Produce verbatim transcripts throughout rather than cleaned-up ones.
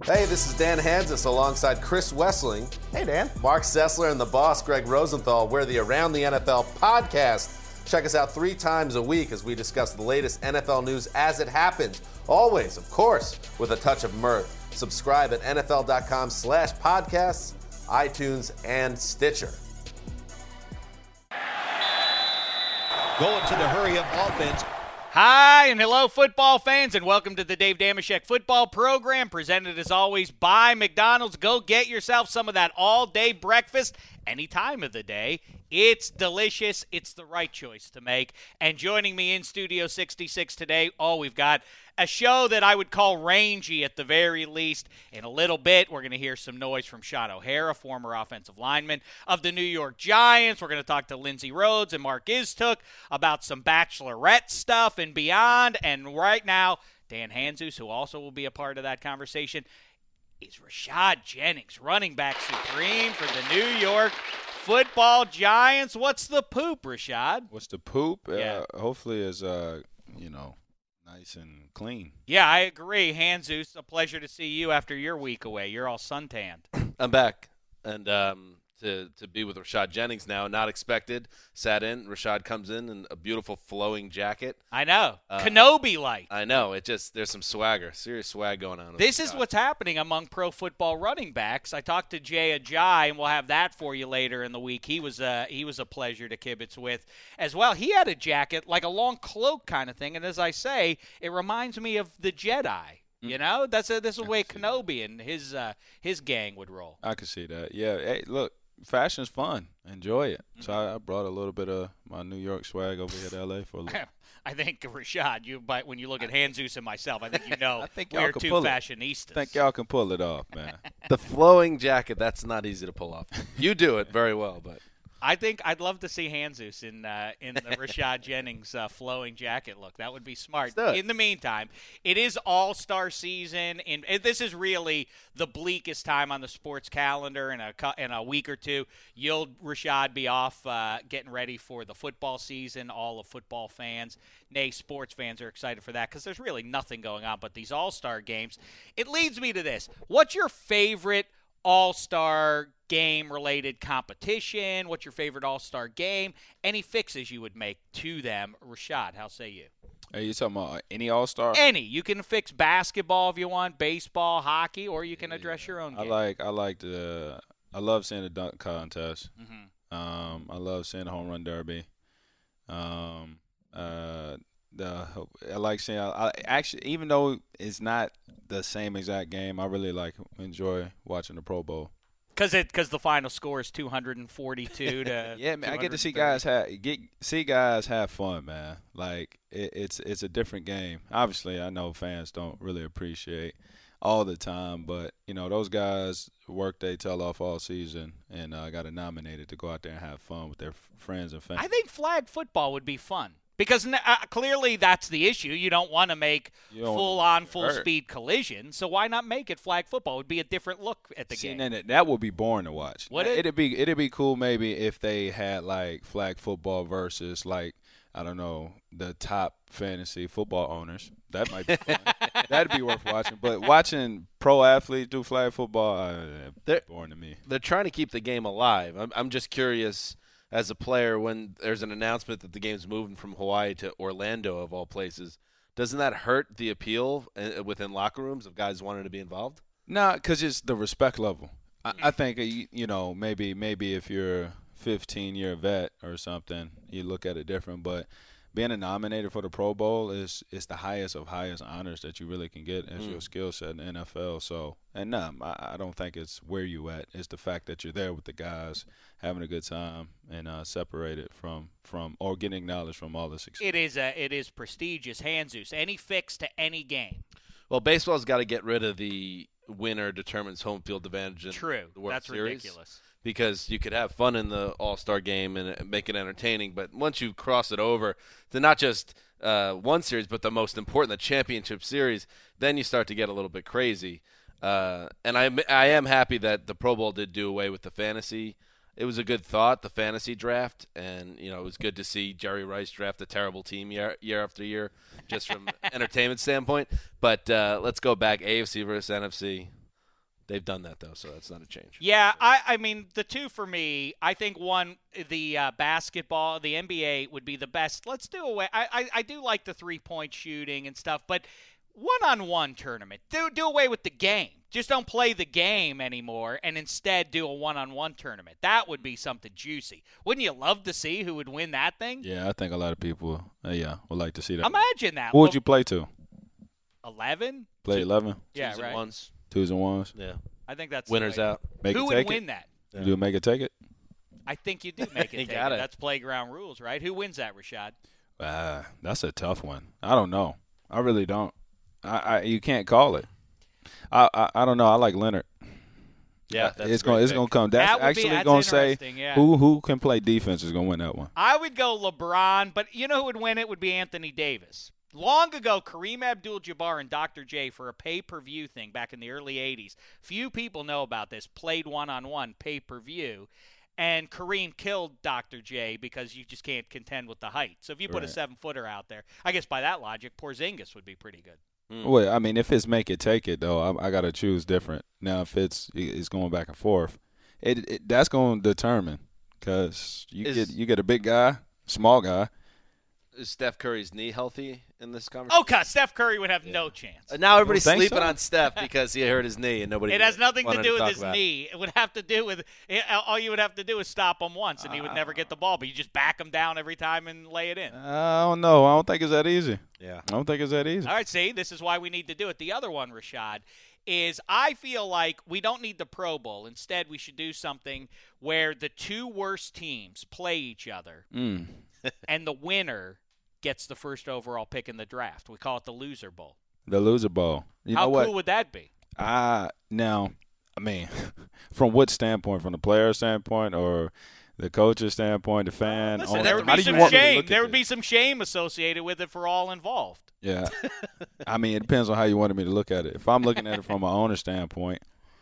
Hey, this is Dan Hanzus alongside Chris Wessling. Hey, Dan. Mark Sessler and the boss, Greg Rosenthal. We're the Around the N F L podcast. Check us out three times a week as we discuss the latest N F L news as it happens. Always, of course, with a touch of mirth. Subscribe at nfl.com slash podcasts, iTunes, and Stitcher. Going to the hurry-up offense. Hi and hello, football fans, and welcome to the Dave Dameshek football program, presented as always by McDonald's. Go get yourself some of that all-day breakfast any time of the day. It's delicious. It's the right choice to make. And joining me in Studio sixty-six today, oh, we've got a show that I would call rangy at the very least. In a little bit, we're going to hear some noise from Shaun O'Hara, former offensive lineman of the New York Giants. We're going to talk to Lindsey Rhodes and Mark Iztuk about some Bachelorette stuff and beyond. And right now, Dan Hanzus, who also will be a part of that conversation, is Rashad Jennings, running back supreme for the New York Football Giants. What's the poop, Rashad? What's the poop? Yeah. Uh, hopefully is, uh, you know, nice and clean. Yeah, I agree. Hanzus, a pleasure to see you after your week away. You're all suntanned. I'm back, and um, to, to be with Rashad Jennings now, not expected. Sat in. Rashad comes in in a beautiful flowing jacket. I know. Uh, Kenobi-like. I know. It just, there's some swagger, serious swag going on. with This is Rashad. what's happening among pro football running backs. I talked to Jay Ajayi, and we'll have that for you later in the week. He was a, he was a pleasure to kibitz with as well. He had a jacket, like a long cloak kind of thing, and as I say, it reminds me of the Jedi. You know? That's a, this is the way Kenobi and his, uh, his gang would roll. I can see that. Yeah. Hey, look, fashion's fun. Enjoy it. Mm-hmm. So I, I brought a little bit of my New York swag over here to L A for a little. I think, Rashad, you, but when you look at Hanzus and myself, I think you know I think y'all we're can two pull it. fashionistas. I think y'all can pull it off, man. The flowing jacket, that's not easy to pull off. You do it very well, but I think I'd love to see Hanzus in uh, in the Rashad Jennings uh, flowing jacket look. That would be smart. Let's do it. In the meantime, it is All-Star season, and and this is really the bleakest time on the sports calendar. In a cu- in a week or two, you'll Rashad be off uh, getting ready for the football season. All of football fans, nay, sports fans are excited for that because there's really nothing going on but these All-Star games. It leads me to this: what's your favorite All-Star game-related competition? What's your favorite All-Star game? Any fixes you would make to them? Rashad, how say you? Are you talking about any All-Star? Any. You can fix basketball if you want, baseball, hockey, or you can address your own I game. like I like the I love seeing the dunk contest. Mm-hmm. Um, I love seeing the home run derby. Um, uh, the I like seeing. I, I actually, even though it's not the same exact game, I really like enjoy watching the Pro Bowl. Because it because the final score is two hundred forty-two to Yeah, man, I get to see two hundred thirty. guys have get see guys have fun, man. Like it, it's it's a different game. Obviously, I know fans don't really appreciate all the time, but you know those guys work their tail off all season and uh, got nominated to go out there and have fun with their f- friends and family. I think flag football would be fun. Because uh, clearly that's the issue. You don't want to make full-on, full-speed collisions, so why not make it flag football? It would be a different look at the See, game. That, that would be boring to watch. Would it? It'd be it'd be cool maybe if they had like flag football versus like I don't know the top fantasy football owners. That might be fun. That'd be worth watching. But watching pro athletes do flag football, uh, They're- boring to me. they're trying to keep the game alive. I'm, I'm just curious as a player when there's an announcement that the game's moving from Hawaii to Orlando, of all places. Doesn't that hurt the appeal uh, within locker rooms of guys wanting to be involved? No, because it's the respect level. I, I think, uh, you, you know, maybe maybe if you're a fifteen-year vet or something, you look at it different. But being nominated for the Pro Bowl is is the highest of highest honors that you really can get as Mm. your skill set in the N F L. So, and no, I, I don't think it's where you at. It's the fact that you're there with the guys, having a good time, and uh, separated from, from or getting acknowledged from all the success. It is a, it is prestigious. Hanzus, any fix to any game. Well, baseball's got to get rid of the winner determines home field advantage in True. the World That's Series. ridiculous. Because you could have fun in the All-Star game and make it entertaining, but once you cross it over to not just uh, one series, but the most important, the championship series, then you start to get a little bit crazy. Uh, and I, I am happy that the Pro Bowl did do away with the fantasy. It was a good thought, the fantasy draft, and you know it was good to see Jerry Rice draft a terrible team year year after year, just from entertainment standpoint. But uh, let's go back, A F C versus N F C. They've done that, though, so that's not a change. Yeah, I, I mean, the two for me, I think one, the uh, basketball, the N B A would be the best. Let's do away. I, I, I do like the three-point shooting and stuff, but one-on-one tournament, do, do away with the game. Just don't play the game anymore and instead do a one-on-one tournament. That would be something juicy. Wouldn't you love to see who would win that thing? Yeah, I think a lot of people, uh, yeah, would like to see that. Imagine that. Who would you play to? eleven? Play eleven? Yeah, Twos right. and ones. Twos and ones? Yeah. I think that's Winners the way. out. Make Who it would take win it? that? Yeah. You do make it take it? I think you do make it. You take got it. it. That's playground rules, right? Who wins that, Rashad? Uh, that's a tough one. I don't know. I really don't. I, I you can't call it. I, I I don't know. I like Leonard. Yeah, that's it's a great going. It's pick. going to come. That's That would be- actually that's going to say interesting, yeah. who who can play defense is going to win that one. I would go LeBron, but you know who would win it would be Anthony Davis. Long ago, Kareem Abdul-Jabbar and Doctor J, for a pay-per-view thing back in the early eighties, few people know about this, played one-on-one pay-per-view, and Kareem killed Doctor J because you just can't contend with the height. So if you put Right. a seven-footer out there, I guess by that logic, Porzingis would be pretty good. Mm. Well, I mean, if it's make it take it though, I, I got to choose different. Now, if it's it's going back and forth, it, it that's going to determine because you Is- get you get a big guy, small guy. Is Steph Curry's knee healthy in this conversation? Oh, God, Steph Curry would have no chance. Uh, Now everybody's think sleeping so? on Steph because he hurt his knee and nobody. It has nothing to wanted do with talk his about it. knee. It would have to do with it, all you would have to do is stop him once, and he would never get the ball. But you just back him down every time and lay it in. I don't know. I don't think it's that easy. Yeah. I don't think it's that easy. All right, see, this is why we need to do it. The other one, Rashad, is I feel like we don't need the Pro Bowl. Instead, we should do something where the two worst teams play each other, Mm. and the winner gets the first overall pick in the draft. We call it the Loser Bowl. The loser bowl. You How know what? cool would that be? I now, I mean, from what standpoint? From the player standpoint or the coach's standpoint, the fan? Listen, owner? there would How be do you some want me to shame. look at There would this? be some shame associated with it for all involved. Yeah. I mean, it depends on how you wanted me to look at it. If I'm looking at it from an owner standpoint,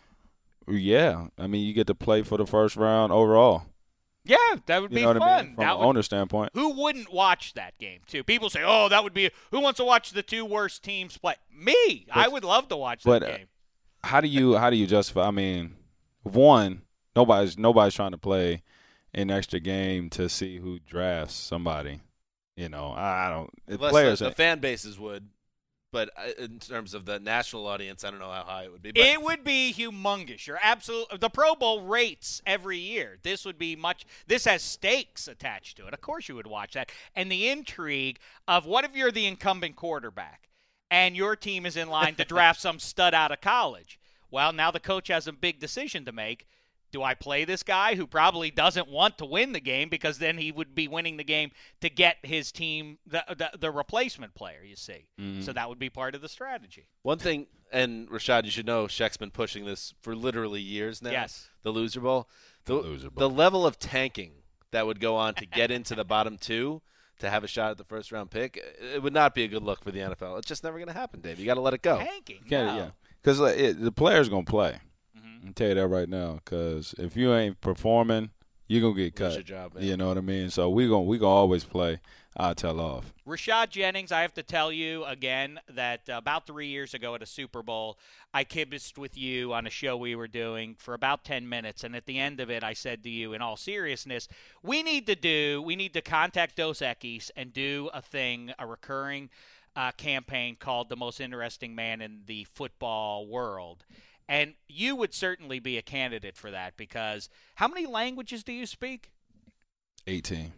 yeah. I mean, you get to play for the first round overall. Yeah, that would You be know what fun. I mean? From That an would- owner standpoint. Who wouldn't watch that game, too? People say, oh, that would be – who wants to watch the two worst teams play? Me. I would love to watch that but, uh, game. How do you how do you justify? I mean, one, nobody's nobody's trying to play an extra game to see who drafts somebody. You know, I, I don't. The Unless players, the, the ain't- fan bases would, but I- in terms of the national audience, I don't know how high it would be. But It would be humongous. You're absolutely – the Pro Bowl rates every year. This would be much – this has stakes attached to it. Of course you would watch that. And the intrigue of what if you're the incumbent quarterback and your team is in line to draft some stud out of college? Well, now the coach has a big decision to make. Do I play this guy who probably doesn't want to win the game because then he would be winning the game to get his team the the, the replacement player, you see. Mm-hmm. So that would be part of the strategy. one thing, and Rashad, you should know, Shaq's been pushing this for literally years now. Yes. The Loser Bowl. The, The Loser Bowl. the level of tanking that would go on to get into the bottom two to have a shot at the first round pick, it would not be a good look for the N F L. It's just never going to happen, Dave. You got to let it go. Tanking. Can't, no. yeah, because like, it- the player's gonna play. Mhm. I'll tell you that right now. Because if you ain't performing, you're gonna get Lose cut. your job, man. You know what I mean? So we gonna we gonna always play our tail off. Rashad Jennings, I have to tell you again that uh, about three years ago at a Super Bowl, I kibitzed with you on a show we were doing for about ten minutes, and at the end of it, I said to you, in all seriousness, we need to do, we need to contact Dos Equis and do a thing, a recurring uh, campaign called The Most Interesting Man in the Football World. And you would certainly be a candidate for that because how many languages do you speak? eighteen.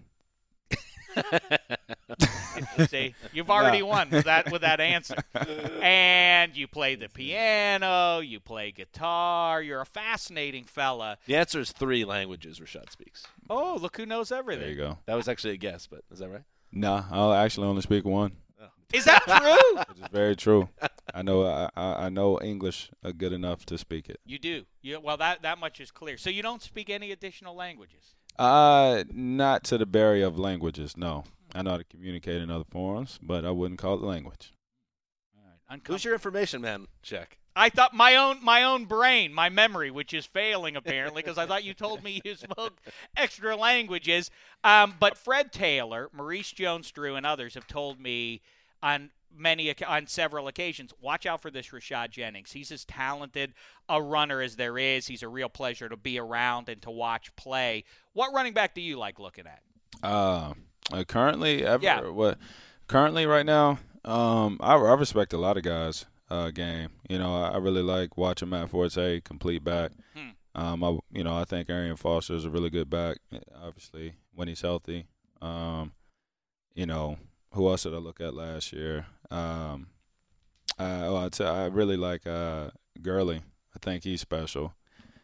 See, you've already won with that with that answer. And you play the piano, you play guitar. You're a fascinating fella. The answer is three languages Rashad speaks. Oh, look who knows everything. There you go. That was actually a guess, but is that right? Nah, I'll actually only speak one. Is that true? Which is very true. I know I, I I know English uh, good enough to speak it. You do. You, well, that that much is clear. So you don't speak any additional languages. Uh, not to the barrier of languages. No, I know how to communicate in other forms, but I wouldn't call it language. All right. Who's Uncom- your information man, Shaq? I thought my own my own brain, my memory, which is failing apparently, because I thought you told me you spoke extra languages. Um, but Fred Taylor, Maurice Jones-Drew, and others have told me on many on several occasions, watch out for this Rashad Jennings. He's as talented a runner as there is. He's a real pleasure to be around and to watch play. What running back do you like looking at? Uh, uh currently, ever yeah. what? Currently, right now, um, I, I respect a lot of guys. Uh, game. You know, I, I really like watching Matt Forte complete back. Hmm. Um, I, you know, I think Arian Foster is a really good back, obviously, when he's healthy. Um, you know, who else did I look at last year? Um, I, oh, I, t- I really like uh, Gurley. I think he's special.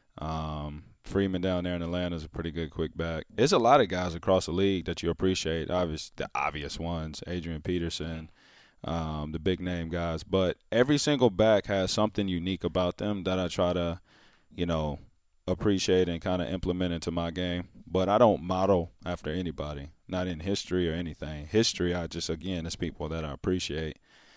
Um, Freeman down there in Atlanta is a pretty good quick back. There's a lot of guys across the league that you appreciate, obvious, the obvious ones, Adrian Peterson, um, the big-name guys. But every single back has something unique about them that I try to, you know, appreciate and kind of implement into my game. But I don't model after anybody, not in history or anything. History, I just, again, it's people that I appreciate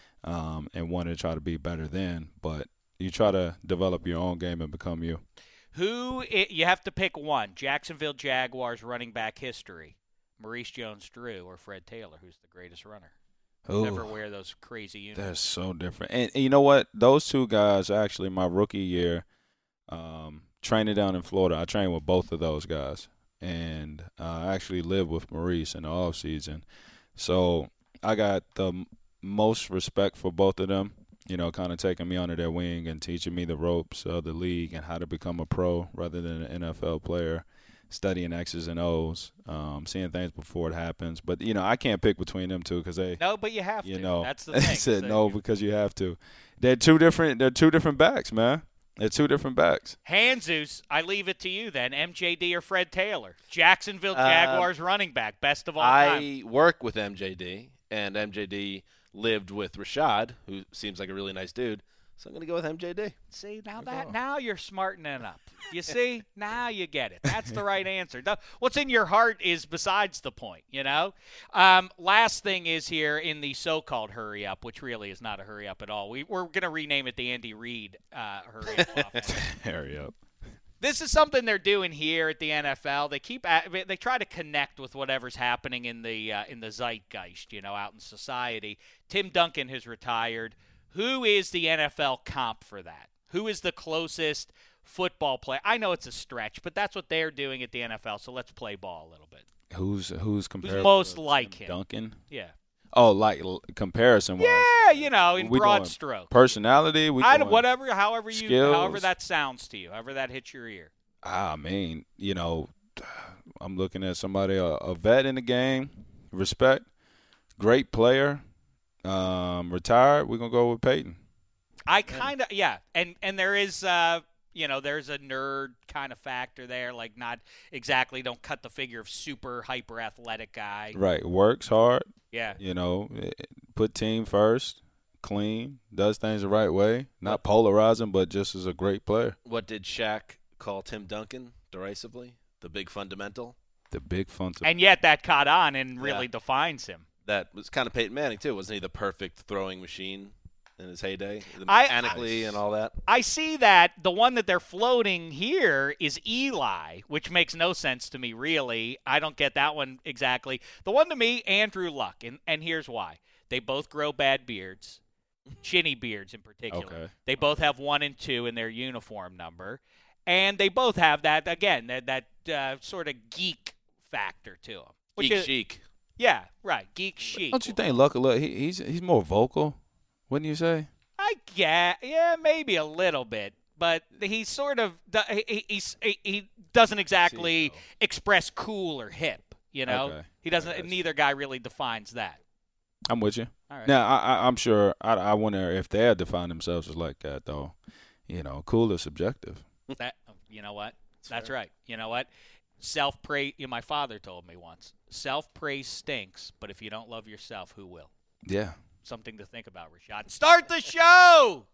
um, and want to try to be better than. But you try to develop your own game and become you. Who, you have to pick one, Jacksonville Jaguars running back history, Maurice Jones-Drew or Fred Taylor, who's the greatest runner? Ooh, Never wear those crazy uniforms. They're so different. And, and you know what? Those two guys, actually, my rookie year, um, training down in Florida, I trained with both of those guys. And uh, I actually lived with Maurice in the off season. So I got the m- most respect for both of them, you know, kind of taking me under their wing and teaching me the ropes of the league and how to become a pro rather than an N F L player, studying X's and O's, um, seeing things before it happens. But, you know, I can't pick between them two because they – No, but you have you to. know, That's the thing. I said so no because you have to. They're two different – they're two different backs, man. They're two different backs. Hanzus, I leave it to you then. M J D or Fred Taylor? Jacksonville Uh, Jaguars running back, best of all I time. work with M J D, and M J D lived with Rashad, who seems like a really nice dude. So I'm going to go with M J D. See, now that now you're smartening up. You see? Now you get it. That's the right answer. The- What's in your heart is besides the point, you know? Um, last thing is here in the so-called hurry up, which really is not a hurry up at all. We, we're going to rename it the Andy Reid uh, hurry up offense. Hurry up. This is something they're doing here at the N F L. They keep at, they try to connect with whatever's happening in the uh, in the zeitgeist, you know, out in society. Tim Duncan has retired. Who is the N F L comp for that? Who is the closest football player? I know it's a stretch, but that's what they're doing at the N F L. So let's play ball a little bit. Who's who's comparable? Who's most to like Tim him? Duncan. Yeah. Oh, like l- comparison wise. Yeah, you know, in We broad doing strokes. Personality. We I, doing whatever, however you, skills. however that sounds to you, however that hits your ear. I mean, you know, I'm looking at somebody a, a vet in the game, respect, great player, um, retired. We're gonna go with Peyton. I kind of, yeah, and and there is, uh, you know, there's a nerd kind of factor there, like not exactly, don't cut the figure of super hyper athletic guy. Right, works hard. Yeah, You know, put team first, clean, does things the right way, not polarizing, but just is a great player. What did Shaq call Tim Duncan derisively? The big fundamental? The big fun. To and yet that caught on and really Yeah. defines him. That was kind of Peyton Manning, too. Wasn't he the perfect throwing machine in his heyday? I- Mechanically and all that? I see that the one that they're floating here is Eli, which makes no sense to me, really. I don't get that one exactly. The one to me, Andrew Luck, and, and here's why. They both grow bad beards, chinny beards in particular. Okay. They both have one and two in their uniform number, and they both have that, again, that, that uh, sort of geek factor to them. Which Geek is, chic. Yeah, right, geek chic. Don't you think Luck? Look, he, he's he's more vocal, wouldn't you say? I get, yeah, maybe a little bit, but he sort of he he's, he, he doesn't exactly See, express cool or hip. You know, Okay. he doesn't. Okay. Neither guy really defines that. I'm with you. All right. Now, I, I, I'm sure. I, I wonder if they had defined themselves as like that, though. You know, cool is subjective. That you know what? That's right. You know what? Self praise. You know, my father told me once. Self praise stinks, but if you don't love yourself, who will? Yeah. Something to think about, Rashad. Start the show.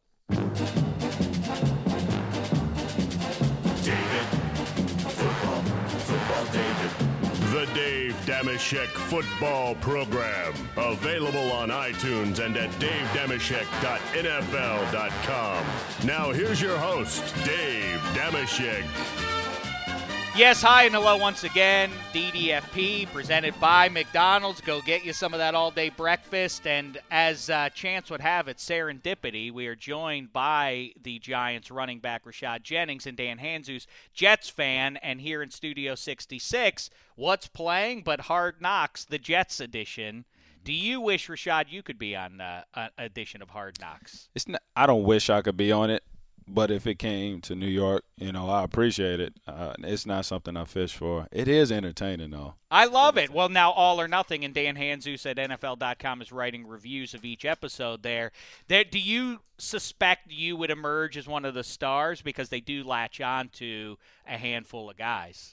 David. Football. Football David. The Dave Dameshek Football Program. Available on iTunes and at dave dameshek dot n f l dot com. Now here's your host, Dave Dameshek. Yes, hi and hello once again. D D F P presented by McDonald's. Go get you some of that all-day breakfast. And as uh, chance would have it, serendipity, we are joined by the Giants running back Rashad Jennings and Dan Hanzus, Jets fan. And here in Studio sixty-six, what's playing but Hard Knocks, the Jets edition. Do you wish, Rashad, you could be on uh, an edition of Hard Knocks? It's not, I don't wish I could be on it. But if it came to New York, you know, I appreciate it. Uh, it's not something I fish for. It is entertaining, though. I love it. Well, now All or Nothing, and Dan Hanzus at N F L dot com is writing reviews of each episode there. there. Do you suspect you would emerge as one of the stars? Because they do latch on to a handful of guys.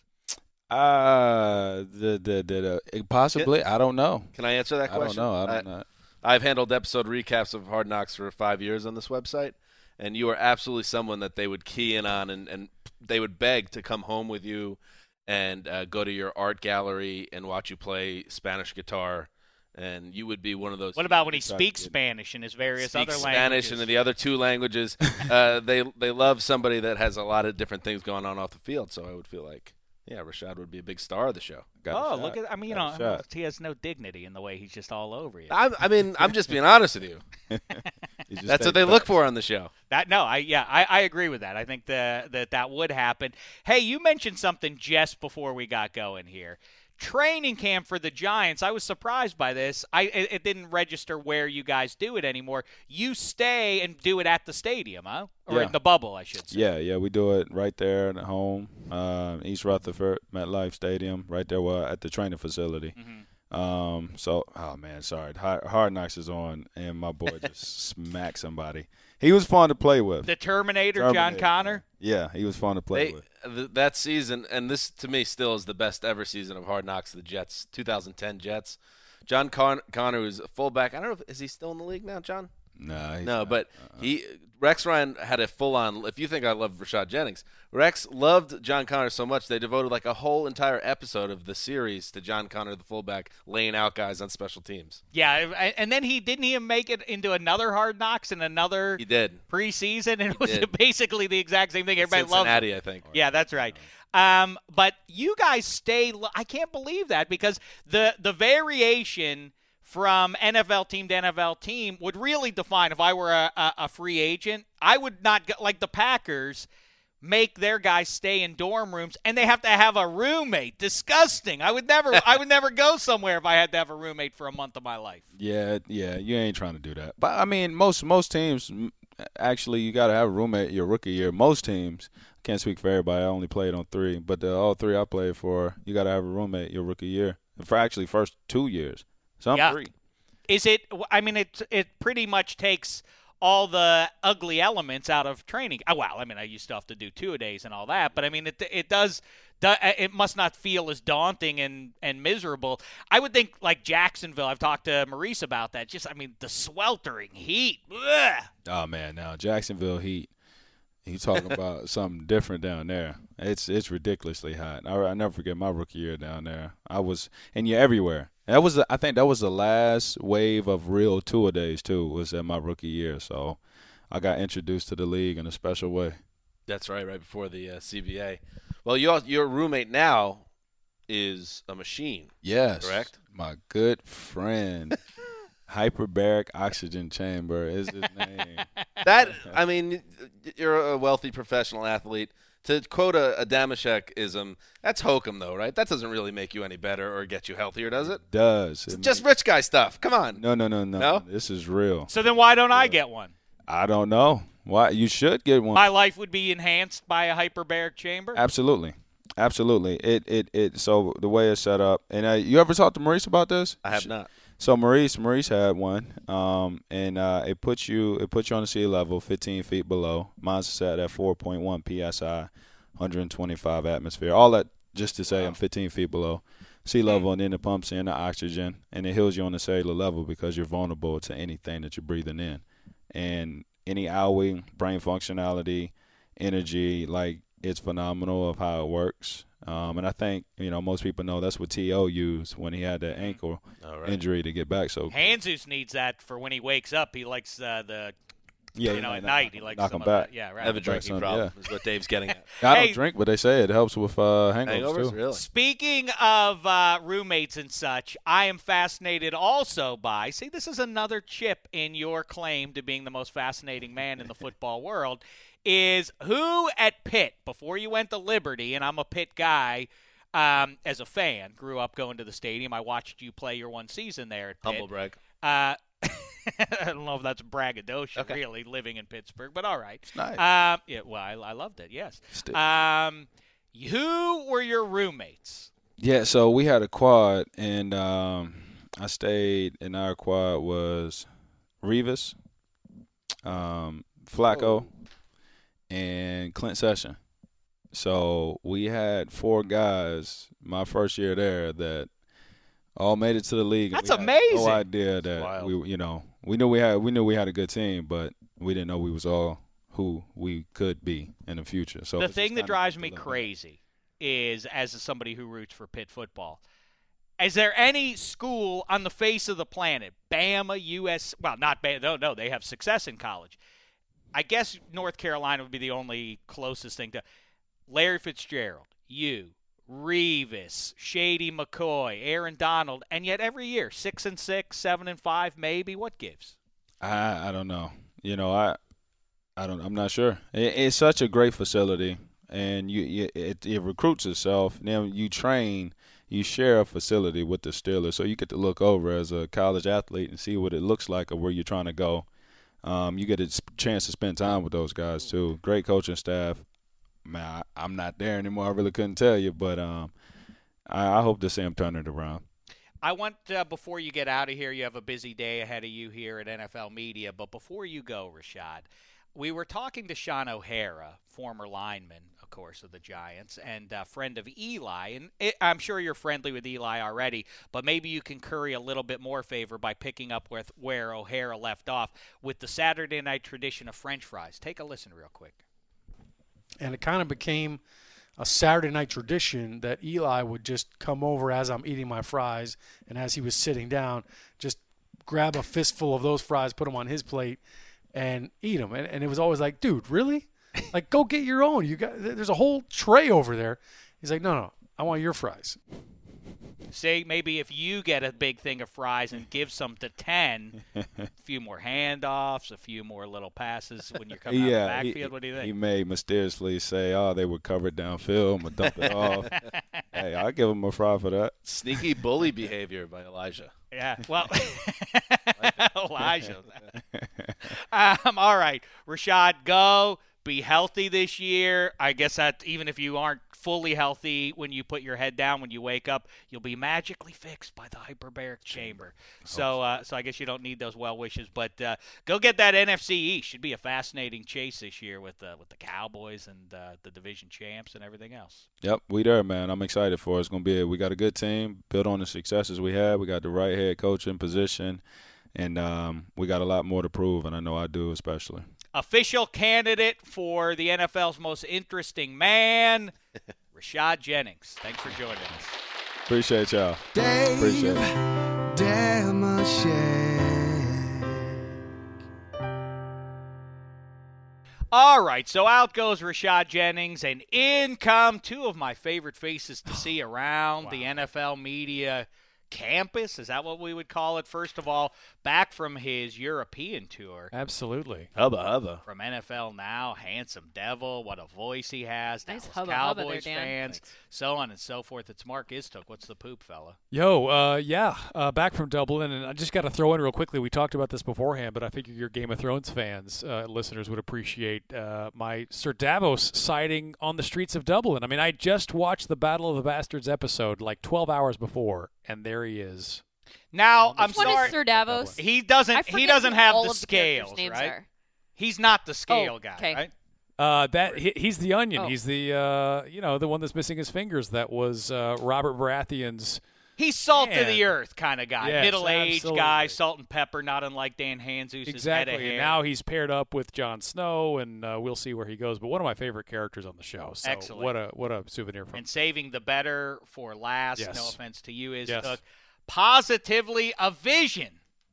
Uh, the, the, the, the, possibly. I don't know. Can I answer that question? I don't know. I don't I, know. I've handled episode recaps of Hard Knocks for five years on this website. And you are absolutely someone that they would key in on, and, and they would beg to come home with you and uh, go to your art gallery and watch you play Spanish guitar. And you would be one of those. What about when he speaks Spanish and his various other Spanish languages? Spanish and the other two languages. uh, they they love somebody that has a lot of different things going on off the field. So I would feel like, yeah, Rashad would be a big star of the show. Got oh, look at! I mean, you Got know, he has no dignity in the way he's just all over you. I, I mean, I'm just being honest with you. you That's what they look for on the show. That no, I yeah, I, I agree with that. I think the, that that would happen. Hey, you mentioned something just before we got going here. Training camp for the Giants. I was surprised by this. I it, it didn't register where you guys do it anymore. You stay and do it at the stadium, huh? Or Yeah. in the bubble, I should say. Yeah, yeah, we do it right there at home, uh, East Rutherford, MetLife Stadium, right there well, at the training facility. Mm-hmm. Um, so, oh, man, sorry. Hard, Hard Knocks is on, and my boy just smacked somebody. He was fun to play with. The Terminator, Terminator, John Connor? Yeah, he was fun to play They, with. th- that season, and this to me still is the best ever season of Hard Knocks, the Jets, two thousand ten Jets. John Con- Connor was a fullback. I don't know if is he still in the league now, John? Nah, he's No, not. but Uh-uh. he Rex Ryan had a full-on. If you think I love Rashad Jennings, Rex loved John Connor so much they devoted like a whole entire episode of the series to John Connor, the fullback, laying out guys on special teams. Yeah, and then he didn't even make it into another Hard Knocks and another He did. preseason, and it was did. basically the exact same thing. Everybody loves it. Cincinnati, I think. Yeah, that's right. Um, but you guys stay. I can't believe that because the the variation from N F L team to N F L team would really define. If I were a, a, a free agent, I would not go, like the Packers make their guys stay in dorm rooms and they have to have a roommate. Disgusting. I would never. I would never go somewhere if I had to have a roommate for a month of my life. Yeah, yeah, you ain't trying to do that. But, I mean, most most teams, m- actually, you got to have a roommate your rookie year. Most teams, I can't speak for everybody. I only played on three. But the, all three I played for, you got to have a roommate your rookie year. For actually first two years. Some Yeah. three. Is it? I mean, it it pretty much takes all the ugly elements out of training. Oh, well, I mean, I used to have to do two-a-days and all that, but I mean, it it does. It must not feel as daunting and, and miserable. I would think like Jacksonville. I've talked to Maurice about that. Just, I mean, the sweltering heat. Ugh. Oh, man, now Jacksonville Heat. You talking about something different down there. It's it's ridiculously hot. I, I never forget my rookie year down there. I was and you're everywhere. That was the, I think that was the last wave of real tour days too. Was at my rookie year, so I got introduced to the league in a special way. That's right, right before the uh, C B A. Well, your your roommate now is a machine. Yes, Correct? My good friend, hyperbaric oxygen chamber is his name. That I mean, you're a wealthy professional athlete. To quote a, a Damashek-ism, that's hokum, though, right? That doesn't really make you any better or get you healthier, does it? Does It's It just makes- rich guy stuff. Come on. no, no, no, no, No? This is real. So then why don't I get one? I don't know why you should get one. My life would be enhanced by a hyperbaric chamber? Absolutely, absolutely. It it it. So the way it's set up, and uh, you ever talked to Maurice about this? I have not. So Maurice, Maurice had one, um, and uh, it puts you it puts you on the sea level, fifteen feet below. Mine's set at four point one P S I, one hundred twenty-five atmosphere. All that just to say I'm fifteen feet below sea level, and then it pumps in the oxygen, and it heals you on the cellular level because you're vulnerable to anything that you're breathing in. And any owie, brain functionality, energy, like it's phenomenal of how it works. Um, and I think, you know, most people know that's what T O used when he had that ankle All right. injury to get back. So Hanzus needs that for when he wakes up. He likes uh, the Yeah, you he know, might at knock- night he likes knock some him of back. that. Yeah, right. I have a drinking Son, problem. yeah. Is what Dave's getting at. I Hey. don't drink, but they say it helps with uh, hangovers, Hangovers, too. really? Speaking of uh, roommates and such, I am fascinated also by, see, this is another chip in your claim to being the most fascinating man in the football world, is who at Pitt, before you went to Liberty, and I'm a Pitt guy um, as a fan, grew up going to the stadium. I watched you play your one season there at Pitt. Humble brag. Uh, I don't know if that's braggadocio, Okay. really, living in Pittsburgh, but all right. nice. Um, yeah, well, I, I loved it, yes. Still. Um, who were your roommates? Yeah, so we had a quad, and um, I stayed, and our quad was Revis, um, Flacco, and Clint Session. So we had four guys my first year there that all made it to the league. and That's we had amazing. No idea that wild. we, you know, we knew we had we knew we had a good team, but we didn't know we was all who we could be in the future. So The it's just thing that kinda drives good me to learn. crazy is, as somebody who roots for Pitt football, is there any school on the face of the planet, Bama, U S, well, not Bama, no, no, they have success in college. I guess North Carolina would be the only closest thing to Larry Fitzgerald, you, Revis, Shady McCoy, Aaron Donald, and yet every year, six and six, seven and five, maybe. What gives? I I don't know. You know, I I don't. I'm not sure. It, it's such a great facility, and you, you it, it recruits itself. Then you train, you share a facility with the Steelers, so you get to look over as a college athlete and see what it looks like or where you're trying to go. Um, you get a chance to spend time with those guys too. Great coaching staff. Man, I, I'm not there anymore. I really couldn't tell you, but um, I, I hope to see him turn it around. I want, uh, before you get out of here, you have a busy day ahead of you here at N F L Media, but before you go, Rashad, we were talking to Sean O'Hara, former lineman, of course, of the Giants, and a friend of Eli, and it, I'm sure you're friendly with Eli already, but maybe you can curry a little bit more favor by picking up with where O'Hara left off with the Saturday night tradition of French fries. Take a listen real quick. And it kind of became a Saturday night tradition that Eli would just come over as I'm eating my fries, and as he was sitting down, just grab a fistful of those fries, put them on his plate, and eat them. And, and it was always like, dude, really? Like, go get your own. You got there's a whole tray over there. He's like, no, no, I want your fries. Say maybe if you get a big thing of fries and give some to ten, a few more handoffs, a few more little passes when you're coming yeah, out of the he, backfield. What do you he think? may mysteriously say, "Oh, they were covered downfield. I'm gonna dump it off." Hey, I'll give him a fry for that. Sneaky bully behavior by Elijah. Yeah, well, Elijah. um, all right, Rashad, go. Be healthy this year. I guess that even if you aren't fully healthy when you put your head down when you wake up, you'll be magically fixed by the hyperbaric chamber. So, uh, so I guess you don't need those well wishes. But uh, go get that N F C East. Should be a fascinating chase this year with uh, with the Cowboys and uh, the division champs and everything else. Yep, we there, man. I'm excited for it. It's gonna be. A, we got a good team, built on the successes we had. We got the right head coach in position, and um, we got a lot more to prove. And I know I do, especially. Official candidate for the N F L's most interesting man, Rashad Jennings. Thanks for joining us. Appreciate y'all. Dave Appreciate it. Damashek. All right, so out goes Rashad Jennings, and in come two of my favorite faces to see around wow. the N F L media campus. Is that what we would call it? First of all, back from his European tour. Absolutely. Hubba hubba. From N F L Now, handsome devil, what a voice he has. Nice Dallas hubba Cowboys hubba there, Dan. fans, Thanks. so on and so forth. It's Mark Istook. What's the poop, fella? Yo, uh, yeah, uh, back from Dublin, and I just got to throw in real quickly. We talked about this beforehand, but I figure your Game of Thrones fans, uh, listeners, would appreciate uh, my Sir Davos sighting on the streets of Dublin. I mean, I just watched the Battle of the Bastards episode like twelve hours before, and there he is. Now, I'm What sorry. is Sir Davos? He I doesn't. forget He doesn't who have all the of the characters' scales, names right? are. He's not the scale Oh, guy, okay. right? Uh, that he, he's the Onion. Oh. He's the uh, you know the one that's missing his fingers. That was uh, Robert Baratheon's. He's salt Man. of the earth kind of guy, Yes, middle-aged guy, absolutely. salt and pepper, not unlike Dan Hanzus' Exactly, head of and hair. now he's paired up with Jon Snow, and uh, we'll see where he goes. But one of my favorite characters on the show. So Excellent. what a what a souvenir from. And saving the better for last. Yes. No offense to you, is Yes. Cook. Positively a vision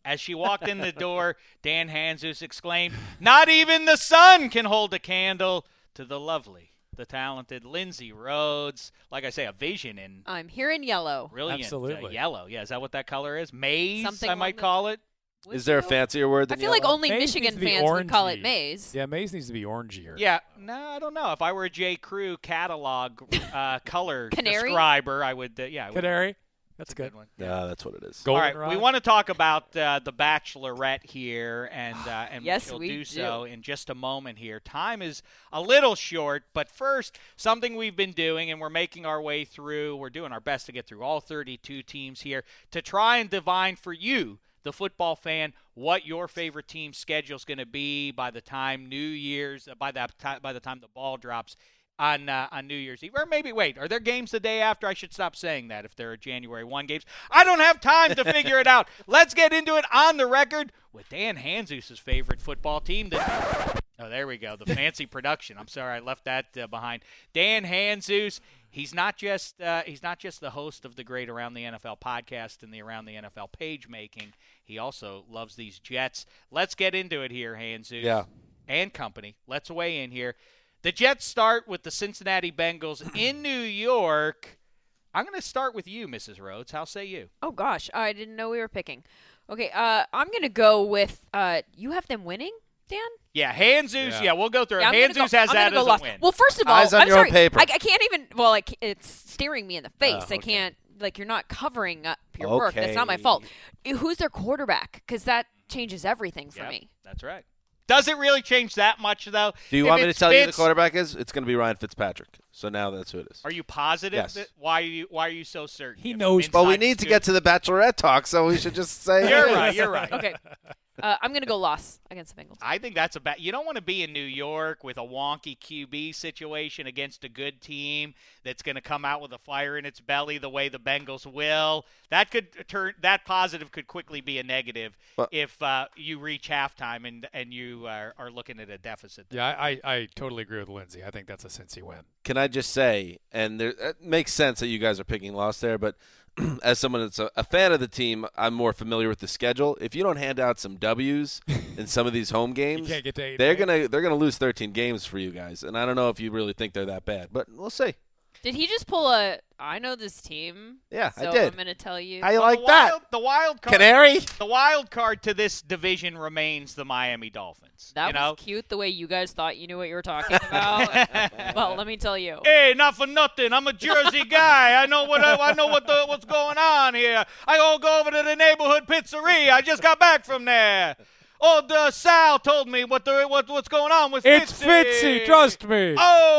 As she walked in the door, Dan Hanzus exclaimed, "Not even the sun can hold a candle to the lovely, the talented Lindsay Rhodes." Like I say, a vision in I'm here in yellow. brilliant uh, Absolutely. yellow. Yeah, is that what that color is? Maize, Something I along might the- call it. Would Is there a you? fancier word I than feel like yellow? only Maize Michigan needs to be fans would call it orangey. maize. Yeah, maize needs to be orangier. Yeah, no, I don't know. If I were a J. Crew catalog uh, color Canary? describer, I would. Uh, yeah, I would. Canary. That's good. one. Yeah, that's what it is. Golden All right, we Rod. want to talk about uh, the Bachelorette here, and uh, and Yes, we'll we do do. so in just a moment here. Time is a little short, but first, something we've been doing, and we're making our way through. We're doing our best to get through all thirty-two teams here to try and divine for you, the football fan, what your favorite team's schedule is going to be by the time New Year's, uh, by that ti- by the time the ball drops on uh, on New Year's Eve. Or maybe, wait, are there games the day after? I should stop saying that if there are January first games. I don't have time to figure it out. Let's get into it on the record with Dan Hanzus' favorite football team. The- oh, there we go. The fancy production. I'm sorry I left that uh, behind. Dan Hanzus. He's not just uh, he's not just the host of the great Around the N F L podcast and the Around the N F L page making. He also loves these Jets. Let's get into it here, Hanzus. Yeah. And company. Let's weigh in here. The Jets start with the Cincinnati Bengals in New York. I'm going to start with you, Missus Rhodes. How say you? Oh, gosh. I didn't know we were picking. Okay, uh, I'm going to go with uh, you have them winning, Dan? Yeah, Hanzus. Yeah, Yeah. we'll go through it. Yeah, I'm Hanzus gonna go, has I'm that gonna go as lost. a win. Well, first of all, Eyes on I'm your sorry. paper. I, I can't even. Well, like it's staring me in the face. Oh, I okay. can't. Like you're not covering up your work. That's not my Okay. fault. Who's their quarterback? Because that changes everything for Yep, me. That's right. Does it really change that much, though? Do you If want me to it's tell you who the Fitz- quarterback is? It's going to be Ryan Fitzpatrick. So now that's who it is. Are you positive? Yes. That, why are you Why are you so certain? He You have knows- some Well, we inside need to scoop? get to the Bachelorette talk, so we should just say You're it is. right. You're right. Okay. Uh, I'm going to go loss against the Bengals. I think that's a bad. You don't want to be in New York with a wonky Q B situation against a good team that's going to come out with a fire in its belly the way the Bengals will. That could turn that positive could quickly be a negative Well- if uh, you reach halftime and and you are, are looking at a deficit. Yeah, I, I, I totally agree with Lindsay. I think that's a Cincy win. Can I just say, and there, it makes sense that you guys are picking loss there, but as someone that's a, a fan of the team, I'm more familiar with the schedule. If you don't hand out some W's in some of these home games, can't get to eight they're and eight. gonna they're gonna lose thirteen games for you guys, and I don't know if you really think they're that bad, but we'll see. Did he just pull a? I know this team. Yeah, so I did. I'm going to tell you. How you Well, like the that, wild, The wild card. Canary? The wild card to this division remains the Miami Dolphins. that you know? was cute. The way you guys thought you knew what you were talking about. Well, let me tell you. Hey, not for nothing. I'm a Jersey guy. I know what I, I know what the, what's going on here. I all go over to the neighborhood pizzeria. I just got back from there. Oh, the Sal told me what the what what's going on with It's Fitzy. Fitzy, trust me.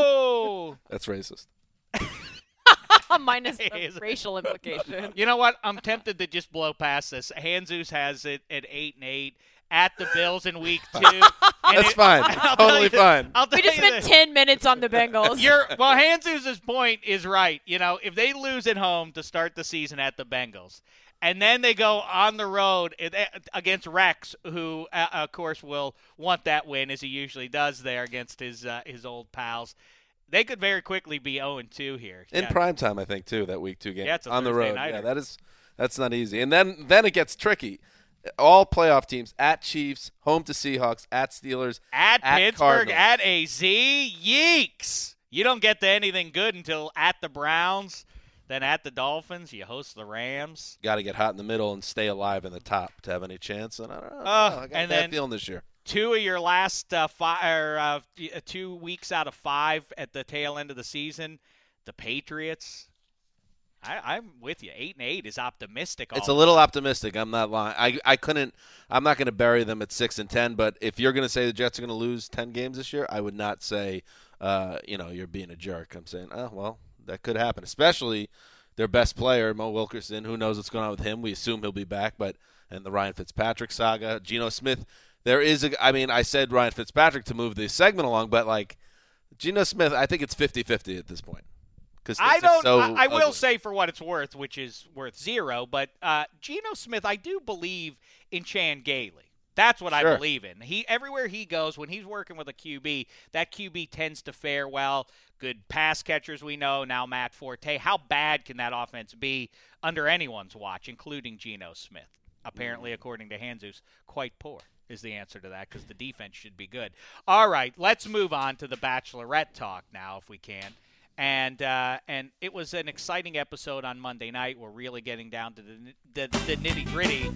Oh, That's racist. Minus Is the it? racial implication. you know what? I'm tempted to just blow past this. Hanzus has it at eight and eight at the Bills in week two. And That's it- fine. I'll tell Totally you- fine. I'll tell We just you spent this. ten minutes on the Bengals. You're well. Hanzus' point is right. You know, if they lose at home to start the season at the Bengals, and then they go on the road against Rex, who uh, of course will want that win as he usually does there against his uh, his old pals, they could very quickly be oh and two here. In Yeah. prime time, I think too. That week two game Yeah, it's a on the Thursday road. nighter. Yeah, that is that's not easy. And then then it gets tricky. All playoff teams at Chiefs, home to Seahawks, at Steelers, At, at Pittsburgh, Cardinals. at A Z, yeeks! You don't get to anything good until at the Browns, then at the Dolphins. You host the Rams. Got to get hot in the middle and stay alive in the top to have any chance. And I don't know. Uh, I got and a bad then- feeling this year. Two of your last uh, five, or, uh, two weeks out of five at the tail end of the season, the Patriots. I, I'm with you. Eight and eight is optimistic. It's a almost. little optimistic. I'm not lying. I I couldn't. I'm not going to bury them at six and ten. But if you're going to say the Jets are going to lose ten games this year, I would not say, uh, you know, you're being a jerk. I'm saying, oh well, that could happen. Especially their best player, Mo Wilkerson. Who knows what's going on with him? We assume he'll be back, but and the Ryan Fitzpatrick saga, Geno Smith. There is a. I mean, I said Ryan Fitzpatrick to move the segment along, but like Geno Smith, I think it's fifty-fifty at this point. Because I don't. So I, I will ugly. say for what it's worth, which is worth zero. But uh, Geno Smith, I do believe in Chan Gailey. That's what I Sure. believe in. He everywhere he goes, when he's working with a Q B, that Q B tends to fare well. Good pass catchers, we know now. Matt Forte. How bad can that offense be under anyone's watch, including Geno Smith? apparently, according to Hanzus, quite poor is the answer to that because the defense should be good. All right, let's move on to the Bachelorette talk now, if we can. And uh, and it was an exciting episode on Monday night. We're really getting down to the the, the nitty gritty.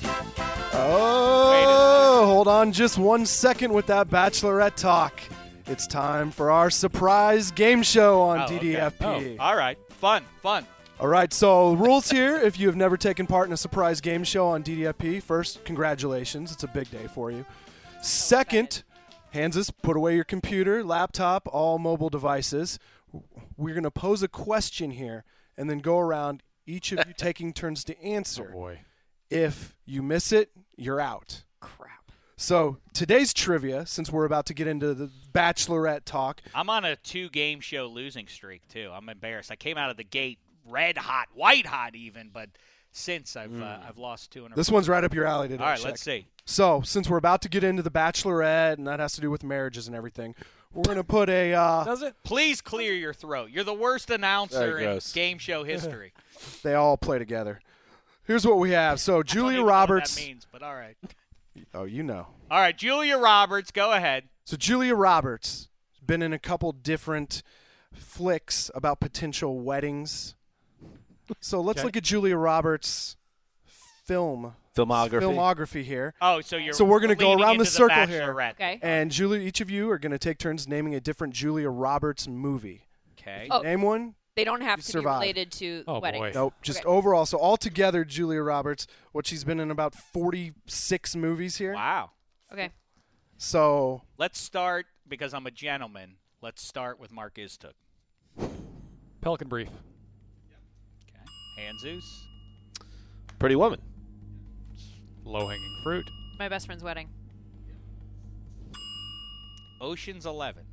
Oh, hold on just one second with that Bachelorette talk. It's time for our surprise game show on Oh, D D F P. okay. Oh, all right, fun, fun. All right, so rules here. If you have never taken part in a surprise game show on D D F P, first, congratulations. It's a big day for you. Second, Hanses, put away your computer, laptop, all mobile devices. We're going to pose a question here and then go around, each of you taking turns to answer. Oh, boy. If you miss it, you're out. Crap. So today's trivia, since we're about to get into the Bachelorette talk. I'm on a two-game show losing streak, too. I'm embarrassed. I came out of the gate red hot, white hot even, but since I've uh, I've lost two in a row. This one's right up your alley today. All right, Shaq. let's see. So since we're about to get into the Bachelorette, and that has to do with marriages and everything, we're going to put a uh, – Does it? Please clear your throat. You're the worst announcer Very in gross. game show history. they all play together. Here's what we have. So I don't Julia even know Roberts. what that means, but all right. Oh, you know. All right, Julia Roberts, go ahead. So Julia Roberts has been in a couple different flicks about potential weddings. So let's Okay. look at Julia Roberts' film Filmography. filmography here. Oh, so you're So we're gonna go leaning around the into circle here. Bachelorette. Okay. And Julia, each of you are going to take turns naming a different Julia Roberts movie. Okay. Oh. Name one. They don't have You to survive. be related to Oh, weddings. boy. Nope, just Okay. overall. So altogether, Julia Roberts, what she's been in about forty-six movies here. Wow. Okay. So Let's start, because I'm a gentleman, let's start with Mark Istook. Pelican Brief. Okay. Hanzus. Pretty Woman. Low-hanging fruit. My best friend's wedding. Ocean's Eleven.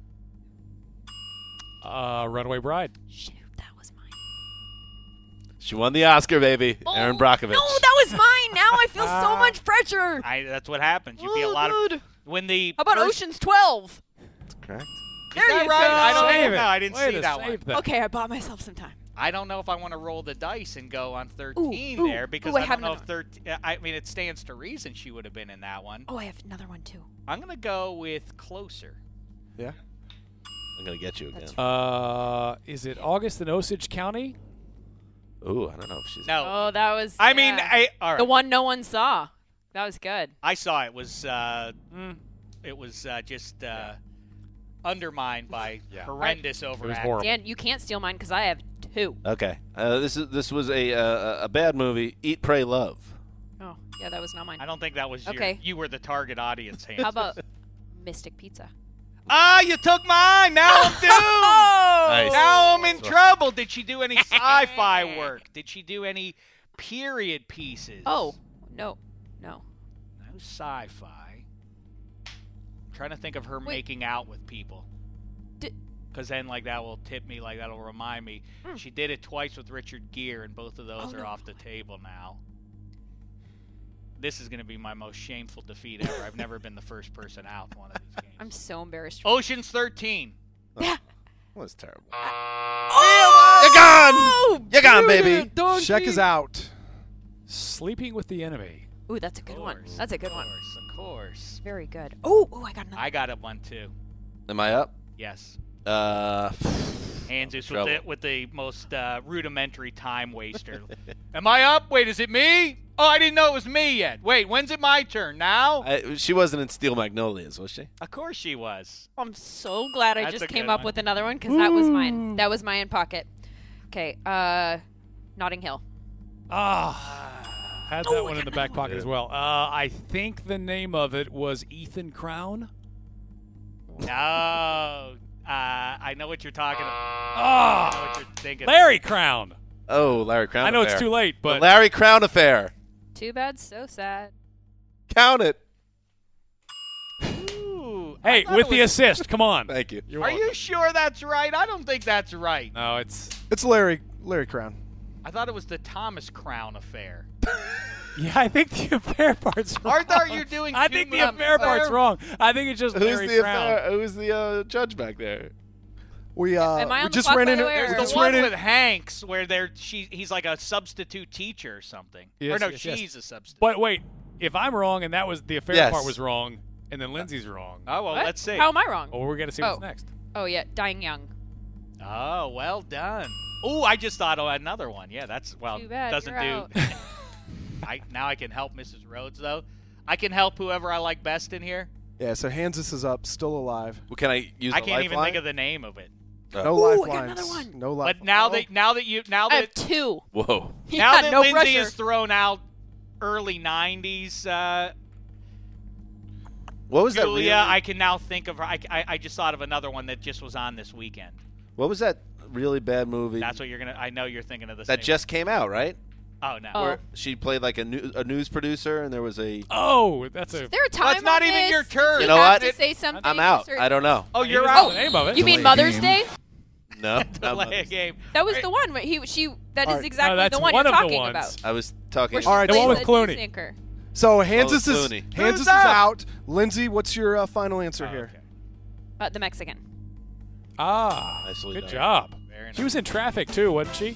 Uh, Runaway Bride. Shoot, that was mine. She won the Oscar, baby. Aaron Brockovich. No, that was mine. Now I feel so much pressure. I, that's what happens. You feel a Oh, lot good. of when the How about first- Ocean's twelve? Correct. Is There that you right? go. I don't Save even it. know. I didn't Way see to that one. save that. Okay, I bought myself some time. I don't know if I want to roll the dice and go on thirteen Ooh, ooh, there because ooh, I I have don't know if another thirteen. I mean, it stands to reason she would have been in that one. Oh, I have another one too. I'm gonna go with Closer. yeah, I'm going to get you again. Uh, is it August in Osage County? Ooh, I don't know if she's. No, Oh, that was. I mean, yeah. I all right. the one no one saw. That was good. I saw it was uh, it was uh, just uh, undermined by Yeah. horrendous was overacting. horrible. Dan, you can't steal mine because I have two. Okay. Uh, this is this was a uh, a bad movie. Eat, Pray, Love. Oh, yeah, that was not mine. I don't think that was your, Okay. you were the target audience. Hans. How about Mystic Pizza? Ah, you took mine. Now I'm doomed. Oh! Nice. Now I'm in trouble. Did she do any sci-fi work? Did she do any period pieces? Oh, no, no. No sci-fi. I'm trying to think of her Wait. making out with people. Di- Because then, like, that will tip me, like, that'll remind me. Hmm. She did it twice with Richard Gere, and both of those Oh, are no. off the table now. This is going to be my most shameful defeat ever. I've never been the first person out in one of these games. I'm so embarrassed. Ocean's thirteen. Yeah. That was terrible. Oh! You're gone. You're gone, baby. Sheck is out. Sleeping with the Enemy. Ooh, that's a good one. That's a good of one. course, Of course. Very good. Oh, ooh, I got another. I got it one, too. Am I up? Yes. Uh, Hanzus with Trouble. the, with the most uh, rudimentary time waster. Am I up? Wait, is it me? Oh, I didn't know it was me yet. Wait, when's it my turn? Now? I, she wasn't in Steel Magnolias, was she? Of course she was. I'm so glad I That's a just came good up one. with another one because that was mine. That was mine in pocket. Okay, uh, Notting Hill. Ah, had that Oh, one I in the got back another pocket as well. Uh, I think the name of it was Ethan Crown. No. Uh, I know what you're talking about. I Ah, know what you're thinking. Larry Crown. Oh, Larry Crown I know Affair. it's too late, The but Larry Crown Affair. Too bad, so sad. Count it. Ooh, I hey, thought with it the was- assist, come on. Thank you. You're Are welcome. you sure that's right? I don't think that's right. No, it's It's Larry Larry Crown. I thought it was the Thomas Crown affair. yeah. I think the affair part's wrong. Arthur, are you doing I too think the much affair affair? part's wrong. I think it's just Who's Larry the Crown. affair, who's the uh, judge back there? We uh, Am I on we the just clock, ran by into the way, or- we There's just the one ran with in, Hanks where they're she he's like a substitute teacher or something. Yes, or no, yes, yes. she's a substitute. But wait, if I'm wrong and that was the affair Yes. part was wrong, and then Lindsay's wrong. oh well, What? let's see. How am I wrong? Well, we're gonna see Oh. what's next. Oh yeah, dying young. Oh, well done. Oh, I just thought of another one. Yeah, that's well Too bad, doesn't you're do. out. I now I can help Missus Rhodes though. I can help whoever I like best in here. yeah. So Hansis is up, still alive. Well, can I use I the can't even lifeline? think of the name of it. No Ooh, I got lifelines. another one. No life. But now oh. that now that you now I have that two. Whoa. now Yeah, that no Lindsay pressure. has thrown out early nineties uh, What was that? Julia, really, I can now think of her. I, I, I just thought of another one that just was on this weekend. What was that really bad movie That's what you're gonna. I know you're thinking of the that same. just came out, right? Oh no. Oh. Where she played like a, new, a news producer, and there was a. Oh, that's a. Is there a time Well, it's not on even this? your turn. You Does know he have what? To It- say something. I'm out. Or- I don't know. Oh, you're Even out. know the name of it. You mean Mother's Day? No, not Delay a Mother's- game. That was Right. the one. Where he she. That All is right. exactly No, that's the one one you're of the talking ones. about. I was talking. Where she All right. The one plays with a Clooney. news anchor. So Hansis Oh, is Clooney. Hansis Who's is up? out. Lindsay, what's your uh, final answer Oh, here? okay. Uh, the Mexican. Ah, Nicely good done. job. Very She was in traffic too, wasn't she?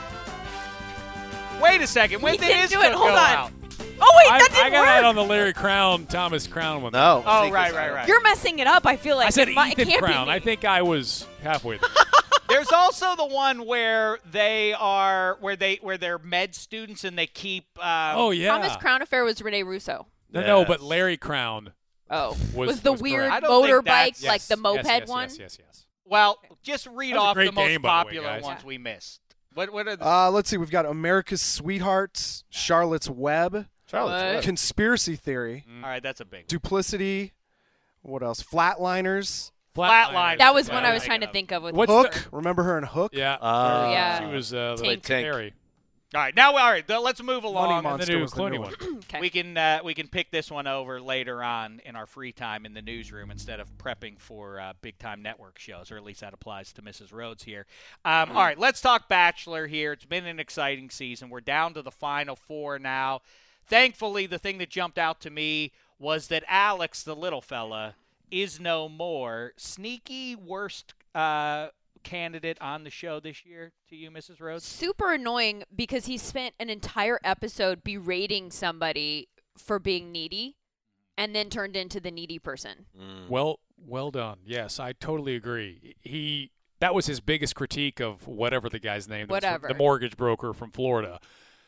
Wait a second. When We did didn't his do it. cook Hold go on. out? Oh wait, I, that didn't I got work. that on the Larry Crown, Thomas Crown one. No. Oh, see, 'cause right, I right, don't- right. You're messing it up. I feel like I said it, might- it Ethan can't be Crown. me. I think I was halfway there. There's also the one where they are where they where they're med students and they keep. Um, Oh yeah. Thomas Crown Affair was Rene Russo. No, no, Yes. but Larry Crown Oh, was, was the was weird correct. I don't think motorbike, that's- like Yes, the yes, moped yes, one? Yes, yes, yes. Well, just read That was a off great the most game, by the way, popular guys. ones Yeah. we missed. What what are the? Uh, let's see. We've got America's Sweethearts, Charlotte's Web, Charlotte's What? Web. Conspiracy Theory, all right, that's a big one. Duplicity. What else? Flatliners. Flatliners. That was Yeah, one I I was like trying it to up. think of. With What's Hook. the- Remember her in Hook? Yeah. Uh, Yeah. She was uh, the Tank. Tank. Canary. All right, now all right. th- Let's move along. Money And the Monster new was the Clooney new one. one. okay. We can uh, we can pick this one over later on in our free time in the newsroom instead of prepping for uh, big time network shows, or at least that applies to Missus Rhodes here. Um, all right, let's talk Bachelor here. It's been an exciting season. We're down to the final four now. Thankfully, the thing that jumped out to me was that Alex, the little fella, is no more. Sneaky worst uh, candidate on the show this year to you, Missus Rhodes? Super annoying because he spent an entire episode berating somebody for being needy and then turned into the needy person. Mm. Well, well done. Yes, I totally agree. He that was his biggest critique of whatever the guy's name, was, Whatever. the mortgage broker from Florida,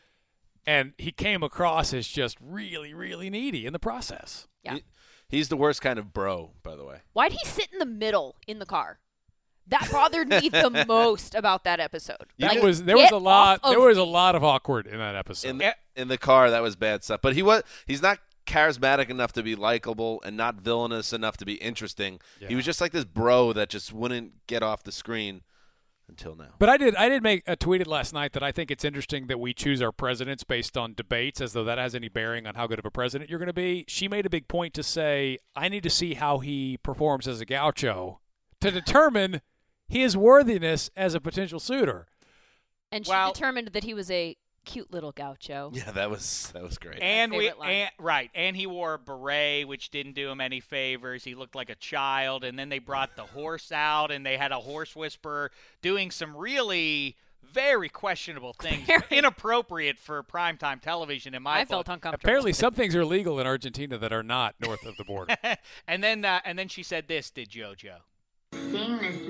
and he came across as just really, really needy in the process. Yeah. He- he's the worst kind of bro, by the way. Why'd he sit in the middle in the car? That bothered me the most about that episode. Yeah, Like, There was there was get a lot off there of was a me. lot of awkward in that episode. In the, in the car, that was bad stuff. But he was he's not charismatic enough to be likable and not villainous enough to be interesting. Yeah. He was just like this bro that just wouldn't get off the screen until now. But I did I did make a tweeted last night that I think it's interesting that we choose our presidents based on debates, as though that has any bearing on how good of a president you're going to be. She made a big point to say, I need to see how he performs as a gaucho to determine his worthiness as a potential suitor. And she Well- determined that he was a cute little gaucho. Yeah, that was that was great. And we favorite line. and, right, and he wore a beret, which didn't do him any favors. He looked like a child. And then they brought the horse out, and they had a horse whisperer doing some really very questionable things, Very. inappropriate for primetime television. In my I felt book. uncomfortable. Apparently, some things are legal in Argentina that are not north of the border. and then uh, and then she said this, did JoJo? Seeing this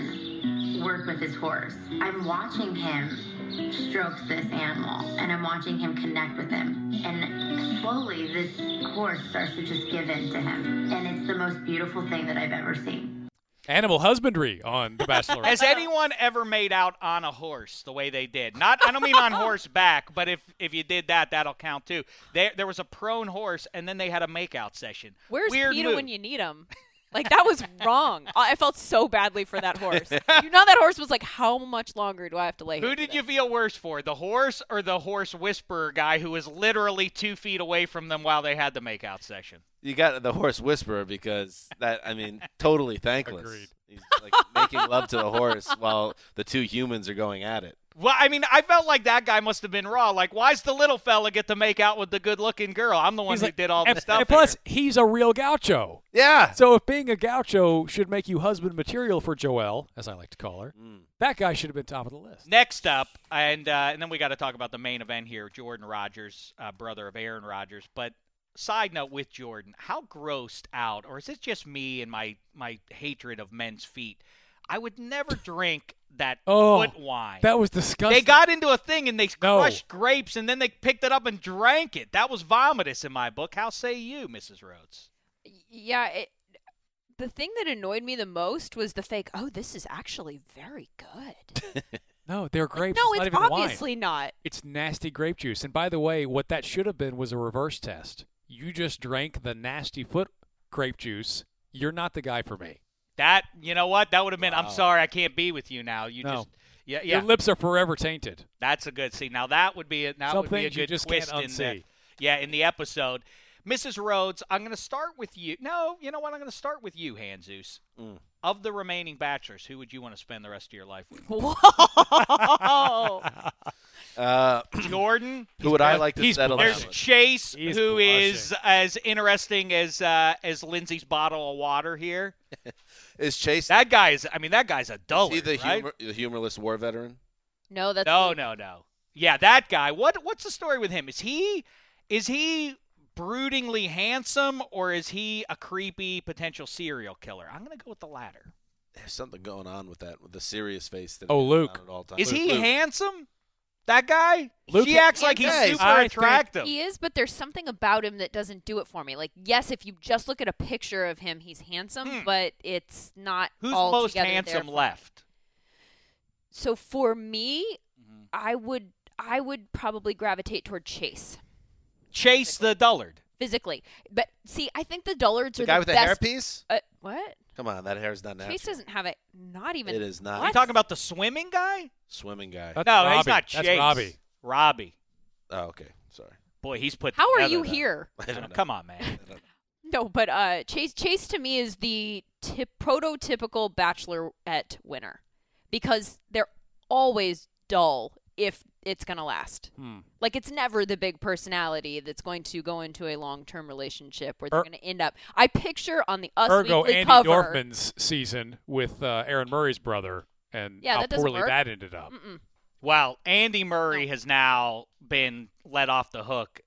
man work with his horse, I'm watching him strokes this animal, and I'm watching him connect with him. And slowly, this horse starts to just give in to him. And it's the most beautiful thing that I've ever seen. Animal husbandry on The Bachelor. Has anyone ever made out on a horse the way they did? Not, I don't mean on horseback, but if if you did that, that'll count too. There there was a prone horse, and then they had a makeout session. Where's Weird PETA move. when you need him? Like, that was wrong. I I felt so badly for that horse. You know, that horse was like, how much longer do I have to lay here Who for did this? you feel worse for, the horse or the horse whisperer guy who was literally two feet away from them while they had the makeout session? You got the horse whisperer because that I mean totally thankless. Agreed. He's like making love to the horse while the two humans are going at it. Well, I mean, I felt like that guy must have been raw. Like, why's the little fella get to make out with the good-looking girl? I'm the one He's who like- did all and, the stuff. and plus, here. he's a real gaucho. Yeah. So if being a gaucho should make you husband material for Joelle, as I like to call her, Mm. that guy should have been top of the list. Next up, and uh, and then we got to talk about the main event here, Jordan Rodgers, uh, brother of Aaron Rodgers. But side note with Jordan, how grossed out, or is it just me and my, my hatred of men's feet? I would never drink that Oh, foot wine. That was disgusting. They got into a thing and they No. crushed grapes and then they picked it up and drank it. That was vomitous in my book. How say you, Missus Rhodes? Yeah, it, the thing that annoyed me the most was the fake, oh, this is actually very good. No, they're grapes. no, it's, it's not even obviously wine. not. It's nasty grape juice. And by the way, what that should have been was a reverse test. You just drank the nasty foot grape juice. You're not the guy for me. That, you know what? That would have been, I'm Wow. sorry, I can't be with you now. You No. just, yeah, yeah. Your lips are forever tainted. That's a good, see, now that would be a, that Some would be a things you good just twist can't in the, unsee. yeah, in the episode. Missus Rhodes, I'm going to start with you. No, you know what? I'm going to start with you, Hanzus. Mm. Of the remaining bachelors, who would you want to spend the rest of your life with? Whoa. Uh, Jordan. who would I like to he's settle down There's with? Chase, He's who blushing. is as interesting as uh, as Lindsay's bottle of water here. Is Chase That guy is. I mean, that guy's a is dullard, he the, right? humor, the humorless war veteran? No, that's No, Luke. no, no. Yeah, that guy. What What's the story with him? Is he is he broodingly handsome, or is he a creepy potential serial killer? I'm going to go with the latter. There's something going on with that, with the serious face. That Oh, he has Luke. on at all times. Is he Luke. handsome? That guy? Luke she is acts like he's handsome. super I think attractive. He is, but there's something about him that doesn't do it for me. Like, yes, if you just look at a picture of him, he's handsome, Hmm. but it's not Who's all most together there handsome for me. left? So for me, Mhm. I would I would probably gravitate toward Chase Chase the dullard. physically. But see, I think the dullards The are guy the with the best. hairpiece? Uh, what? Come on, that hair's not natural. Chase doesn't have it. Not even. It is not. Are What? you talking about the swimming guy? Swimming guy. That's no, Robbie. he's not Chase. That's Robbie. Robbie. Oh, okay. Sorry. Boy, he's put How are together, you though. here? I don't know. Come on, man. I don't know. No, but uh, Chase Chase to me is the tip, prototypical Bachelorette winner because they're always dull if it's gonna last. Hmm. Like it's never the big personality that's going to go into a long-term relationship where they're Er- going to end up. I picture on the Us Ergo, Weekly Andy cover. Dorfman's season with uh, Aaron Murray's brother, and Yeah, how that doesn't poorly work. that ended up. Mm-mm. Well, Andy Murray No. has now been let off the hook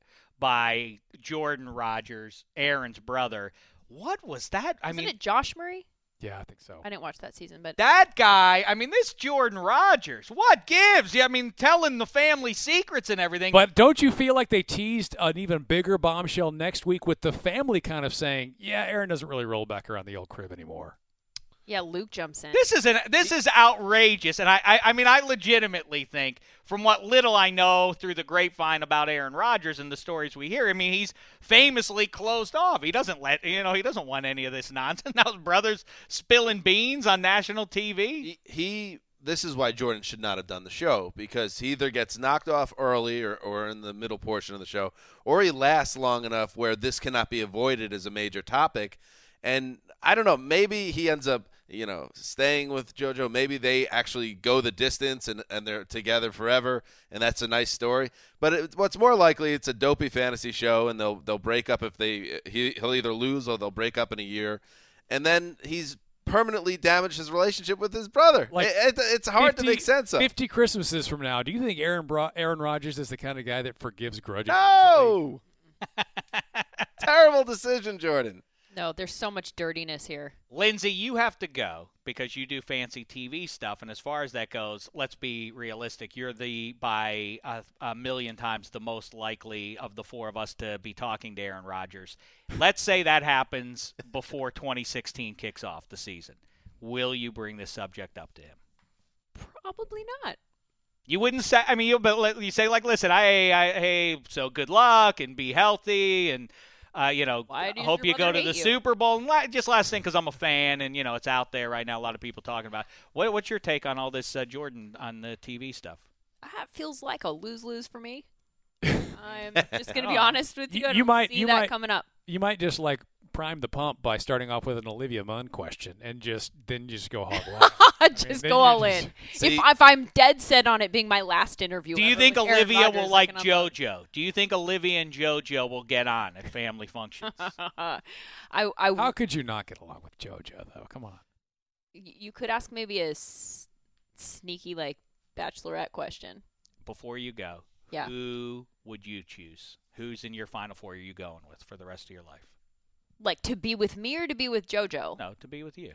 by Jordan Rodgers, Aaron's brother. What was that? I Isn't mean, it Josh Murray? Yeah, I think so. I didn't watch that season, but that guy, I mean, this Jordan Rodgers, what gives? Yeah, I mean, telling the family secrets and everything. But don't you feel like they teased an even bigger bombshell next week with the family kind of saying, yeah, Aaron doesn't really roll back around the old crib anymore? yeah, Luke jumps in. This is an this is outrageous, and I, I I mean I legitimately think, from what little I know through the grapevine about Aaron Rodgers and the stories we hear, I mean he's famously closed off. He doesn't let you know he doesn't want any of this nonsense. Now his brother's spilling beans on national T V. He, he this is why Jordan should not have done the show, because he either gets knocked off early or, or in the middle portion of the show, or he lasts long enough where this cannot be avoided as a major topic. And I don't know, maybe he ends up, you know, staying with JoJo. Maybe they actually go the distance and, and they're together forever, and that's a nice story. But it, what's more likely, it's a dopey fantasy show, and they'll they'll break up if they he, he'll either lose or they'll break up in a year, and then he's permanently damaged his relationship with his brother. Like it, it, it's hard fifty to make sense of. fifty Christmases from now, do you think Aaron Bro- Aaron Rodgers is the kind of guy that forgives grudges? No, terrible decision, Jordan. No, there's so much dirtiness here. Lindsay, you have to go because you do fancy T V stuff, and as far as that goes, let's be realistic. You're the by a, a million times the most likely of the four of us to be talking to Aaron Rodgers. Let's say that happens before twenty sixteen kicks off the season. Will you bring this subject up to him? Probably not. You wouldn't say. I mean, you but let- you say like, listen, I, I hey, so good luck and be healthy and. Uh, you know, Why does hope your you go mother to the hate you? Super Bowl. And la- just last thing, because I'm a fan, and you know it's out there right now. A lot of people talking about. It. What, what's your take on all this, uh, Jordan, on the T V stuff? That feels like a lose-lose for me. I'm just going to be Oh. honest with you. You- I you don't might- see you that might- coming up. You might just like prime the pump by starting off with an Olivia Munn question and just then just go hog wild. just I mean, go all just, in. See, if, if I'm dead set on it being my last interview, Do you ever think with Aaron Olivia Rodgers, will I like can upload. JoJo? Do you think Olivia and JoJo will get on at family functions? I, I, How could you not get along with JoJo though? Come on. you could ask maybe a s- sneaky like bachelorette question. Before you go, Yeah. who would you choose? Who's in your Final Four are you going with for the rest of your life? Like to be with me or to be with JoJo? No, to be with you.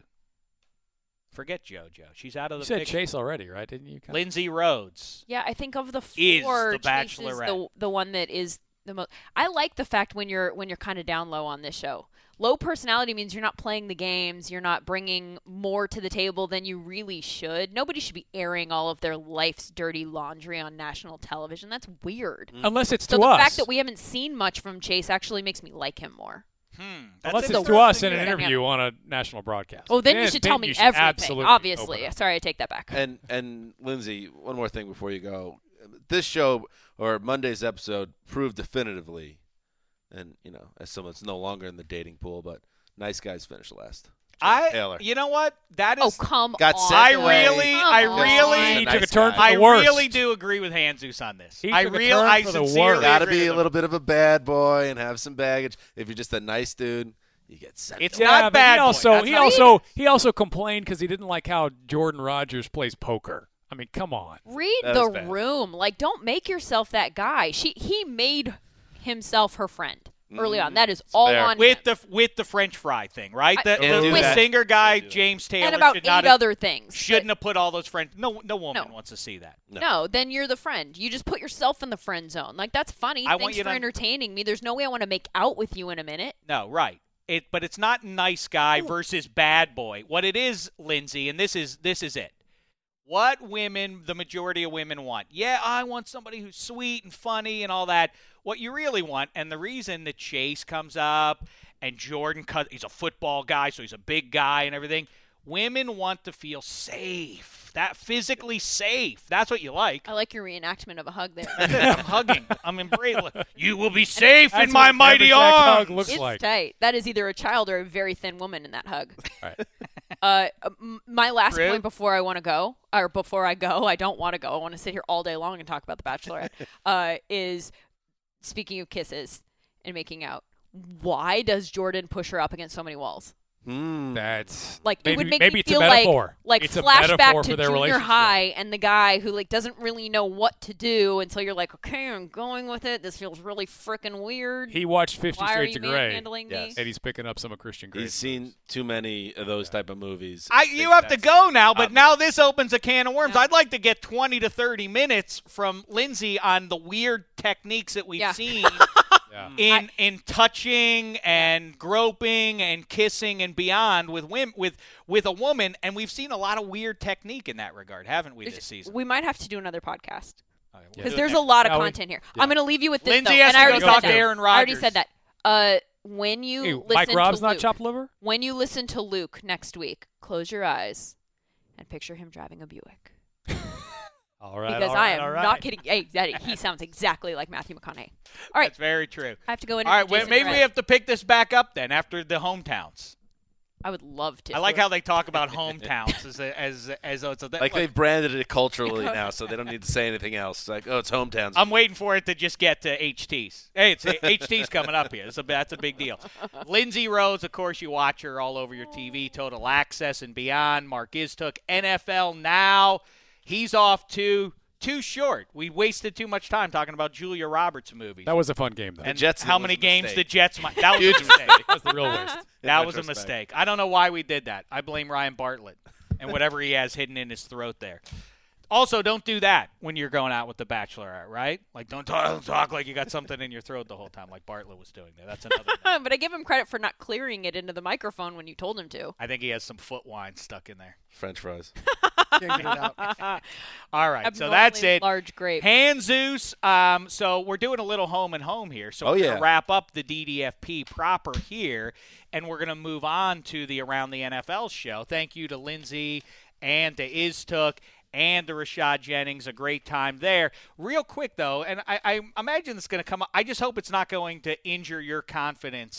Forget JoJo. She's out of You the said picture. Chase already, right? Didn't you? Lindsay Rhodes. Yeah, I think of the Is four, the Chase is Bachelorette. the the one that is the most. I like the fact when you're when you're kind of down low on this show. Low personality means you're not playing the games. You're not bringing more to the table than you really should. Nobody should be airing all of their life's dirty laundry on national television. That's weird. Unless it's So to the us. fact that we haven't seen much from Chase actually makes me like him more. Hmm. Unless That's it's to us in an interesting. interview on a national broadcast. Oh, then you should tell me you should everything. absolutely Obviously, open up. sorry, I take that back. And and Lindsay, one more thing before you go. This show or Monday's episode proved definitively, and you know, as someone that's no longer in the dating pool, but nice guys finish last. I. Taylor. You know what? That Oh, is. come Got on. sent I away. really, Come I on. really, He Nice took a turn guy. for I the worst. really do agree with Hanzus on this. He I took a really, turn I for the sincerely worst. Got to agree be with a him. little bit of a bad boy and have some baggage. If you're just a nice dude, you get sent. It's away. Yeah, not but bad he boy. also That's he not- also he also complained because he didn't like how Jordan Rogers plays poker. I mean, come on. Read That the was bad. room. Like, don't make yourself that guy. She he made himself her friend early on. That is all fair. on with him. the with the French fry thing, right? I- The, Can't the, do the that. singer guy Can't do that. James Taylor and about should eight not have, other things. shouldn't But have put all those French. No, no woman No. wants to see that. no, then you're the friend. You just put yourself in the friend zone. Like, that's funny. I want Thanks you for to- entertaining me. There's no way I want to make out with you in a minute. No, right. It, but it's not nice guy versus bad boy. What it is, Lindsay, and this is this is it. What women, the majority of women want. Yeah, I want somebody who's sweet and funny and all that. What you really want, and the reason that Chase comes up and Jordan, cut, he's a football guy, so he's a big guy and everything. Women want to feel safe, that physically safe. That's what you like. I like your reenactment of a hug there. That's it. I'm hugging. I'm embracing. You will be safe That's in my what mighty Damashek hug arms. looks It's like. tight. That is either a child or a very thin woman in that hug. All right. Uh, m- my last True. point before I want to go, or before I go, I don't want to go. I want to sit here all day long and talk about The Bachelorette. uh, is speaking of kisses and making out. Why does Jordan push her up against so many walls? Hmm. That's Like maybe, it would make maybe me it's feel a like metaphor. like it's a flashback metaphor to for their junior relationship. high and the guy who like doesn't really know what to do until you're like, okay, I'm going with it. This feels really freaking weird. He watched Fifty Why are Shades you of Grey, manhandling me? Yes. and he's picking up some of Christian Grey. He's seen too many of those type of movies. I, think you have to that's go now, but obvious. now this opens a can of worms. Yeah. I'd like to get twenty to thirty minutes from Lindsay on the weird techniques that we've Yeah. seen Yeah. in in touching and groping and kissing and beyond with women, with with a woman, and we've seen a lot of weird technique in that regard, haven't we, this season? We might have to do another podcast Okay, we'll because do it there's a next- lot of Yeah, we- content here. yeah. I'm going to leave you with this. Lindsay though, has and I to already go said talk that. to Aaron I already Rodgers. said that. Uh, when you Hey, listen Mike Rob's to not Luke, chopped liver? when you listen to Luke next week, close your eyes and picture him driving a Buick. All right. Because all I right, am all right. not kidding. Hey, that, he sounds exactly like Matthew McConaughey. All right, That's very true. I have to go in. All and right, do well, Jason maybe we Mraz. have to pick this back up then after the hometowns. I would love to. I like how they talk about hometowns as a, as as though it's a Like they've branded it culturally now, so they don't need to say anything else. It's like, oh, it's hometowns. I'm waiting for it to just get to H Ts. Hey, it's H T's coming up here. It's a, that's a big deal. Lindsay Rhodes, of course, you watch her all over your T V, Total Access and beyond. Mark Iztook, N F L Now. He's off too too short. We wasted too much time talking about Julia Roberts movies. That was a fun game, though. and Jets how was many a games mistake. the Jets might. That was Huge a mistake. mistake. That was the real waste. That was a retrospect. mistake. I don't know why we did that. I blame Ryan Bartlett and whatever he has hidden in his throat there. Also, don't do that when you're going out with the Bachelorette, right? Like, don't talk, don't talk like you got something in your throat the whole time, like Bartlett was doing there. That's another. thing. But I give him credit for not clearing it into the microphone when you told him to. I think he has some foot wine stuck in there. French fries. Can't get it out. All right, so that's Abnormally it. Large grape. Hanzus. Um, so we're doing a little home and home here. So Oh, we're yeah. gonna wrap up the D D F P proper here, and we're gonna move on to the Around the N F L show. Thank you to Lindsay and to Iztook and to Rashad Jennings. A great time there. Real quick though, and I, I imagine it's gonna come up. I just hope it's not going to injure your confidence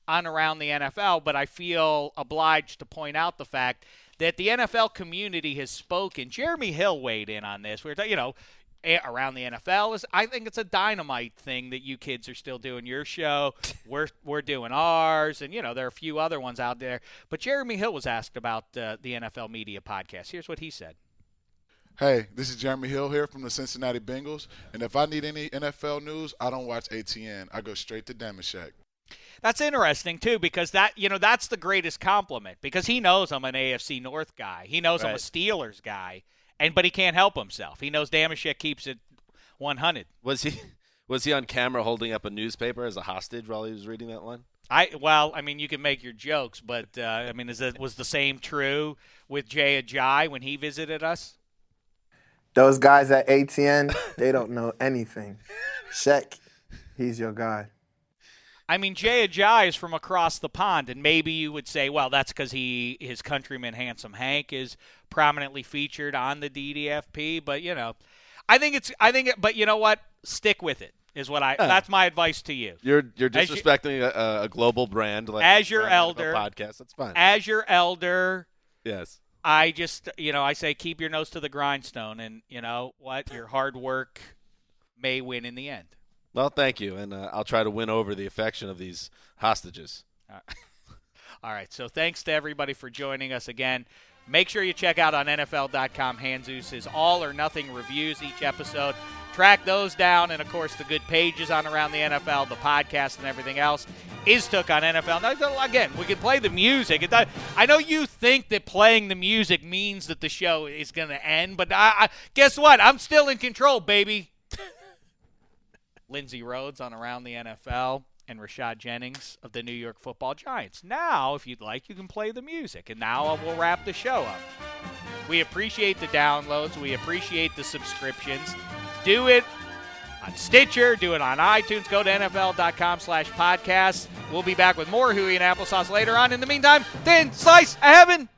on Around the N F L, but I feel obliged to point out the fact that the N F L community has spoken. Jeremy Hill weighed in on this. We're, you know, Around the N F L is. I think it's a dynamite thing that you kids are still doing your show. We're we're doing ours, and you know there are a few other ones out there. But Jeremy Hill was asked about uh, the N F L media podcast. Here's what he said. Hey, this is Jeremy Hill here from the Cincinnati Bengals, and if I need any N F L news, I don't watch A T N. I go straight to Damashek. That's interesting too, because that you know that's the greatest compliment, because he knows I'm an A F C North guy. He knows right. I'm a Steelers guy, and but he can't help himself. He knows Damashek keeps it one hundred. Was he was he on camera holding up a newspaper as a hostage while he was reading that one? I well, I mean, you can make your jokes, but uh, I mean, is that was the same true with Jay Ajayi when he visited us? Those guys at A T N, they don't know anything. Sheck, he's your guy. I mean, Jay Ajayi is from across the pond, and maybe you would say, well, that's because he his countryman Handsome Hank is prominently featured on the D D F P. But you know, I think it's I think, it, but you know what? Stick with it is what I. Uh, that's my advice to you. You're you're disrespecting you, a, a global brand like as your elder podcast. That's fine. As your elder, yes. I just, you know, I say keep your nose to the grindstone, and you know what? Your hard work may win in the end. Well, thank you, and uh, I'll try to win over the affection of these hostages. All right, so thanks to everybody for joining us again. Make sure you check out on N F L dot com Hanzus' all or nothing reviews each episode. Track those down, and, of course, the good pages on Around the N F L, the podcast, and everything else is took on N F L. Now, again, we can play the music. It does, I know you think that playing the music means that the show is going to end, but I, I, guess what? I'm still in control, baby. Lindsey Rhodes on Around the N F L and Rashad Jennings of the New York Football Giants. Now, if you'd like, you can play the music, and now we'll wrap the show up. We appreciate the downloads. We appreciate the subscriptions. Do it on Stitcher. Do it on iTunes. Go to N F L dot com slash podcasts. We'll be back with more Huey and Applesauce later on. In the meantime, thin slice of heaven.